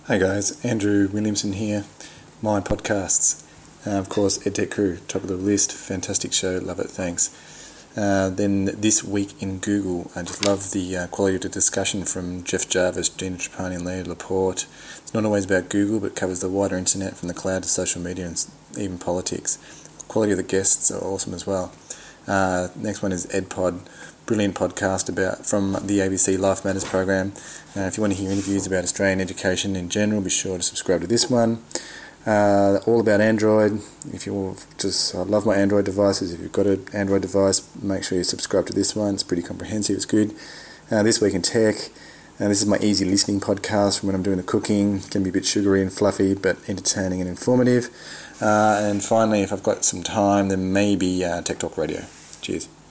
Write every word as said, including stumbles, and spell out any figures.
Hey guys, Andrew Williamson here. My podcasts. Uh, of course, EdTech Crew, top of the list. Fantastic show, love it, thanks. Uh, then This Week in Google. I just love the uh, quality of the discussion from Jeff Jarvis, Gina Trapani and Leah Laporte. It's not always about Google, but covers the wider internet from the cloud to social media and even politics. The quality of the guests are awesome as well. Uh, next one is EdPod. Brilliant podcast about from the A B C Life Matters program. Uh, if you want to hear interviews about Australian education in general, be sure to subscribe to this one. Uh, all about Android. If you just, I love my Android devices. If you've got an Android device, make sure you subscribe to this one. It's pretty comprehensive. It's good. Uh, this Week in Tech. Uh, this is my easy listening podcast from when I'm doing the cooking. It can be a bit sugary and fluffy, but entertaining and informative. Uh, and finally, if I've got some time, then maybe uh, Tech Talk Radio. Cheers.